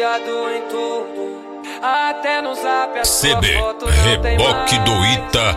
viciado em tudo. Até no zap a CD Reboque do Ita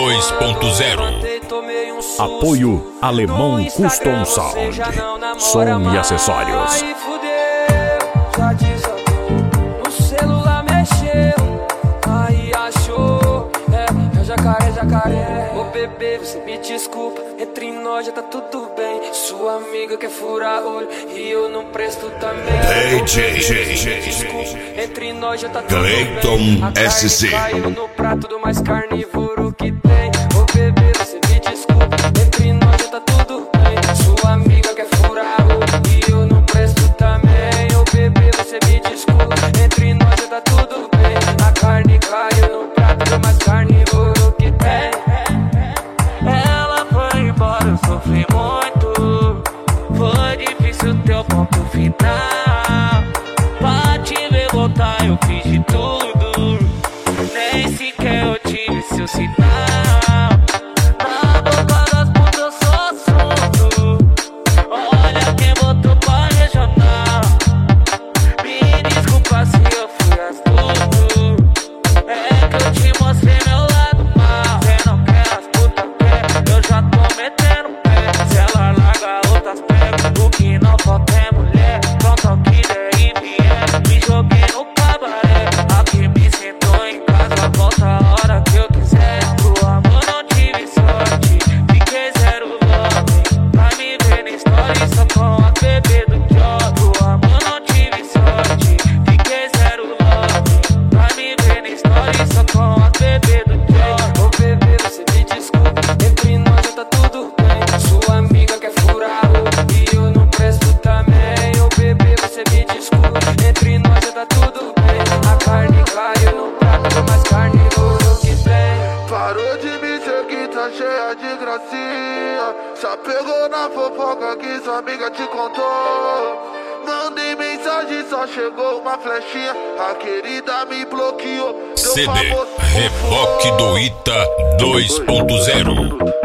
2.0. Apoio Alemão Custom Sound, som e acessórios. Aí fudeu, já desatou, o celular mexeu, aí achou, é jacaré. Ô bebê, você me desculpa, entre nós já tá tudo bem. Sua amiga quer furar olho e eu não presto também. DJ entre nós já tá tudo Clayton bem. A carne SC caiu no prato do mais carnívoro que tem. Ô bebê, você me desculpa, entre nós já tá tudo bem. Sua amiga quer furar olho e eu não presto também. Ô bebê, você me desculpa, entre nós já tá tudo bem. A carne caiu no prato do mais carnívoro que tem. Ela foi embora, eu sofri muito. Foi difícil teu ponto final. Pra te ver voltar eu fiz de tudo. Nem sequer eu tive seu sinal. Na boca das putas eu sou assunto. Olha quem botou pra regional. Me desculpa se eu fui astuto. É que eu te mostrei meu lado mal. Cê não quer as putas quer, eu já tô metendo pé. Se ela larga outras pega, o que não falta é mulher. Pronto ao que der e vier, me joguei no cabaré. Aqui me sentou em casa, volta a hora que eu quiser. Pro amor não tive sorte, fiquei zero love. Pra me ver na história só com a bebê do job. Pro amor não tive sorte, fiquei zero love. Pra me ver na história só com a bebê do job. Ô bebê, você me desculpa, entre nós já tá tudo bem. Sua amiga quer furar olho e eu não presto também. Ô bebê, você me desculpa, entre nós já tá tudo bem. A carne caiu no prato do mais carnívoro que tem. Parou de me seguir, tá cheia de gracinha. Só pegou na fofoca que sua amiga te contou. Mandei mensagem, só chegou uma flechinha. A querida me bloqueou. CD Reboque do Ita 2.0.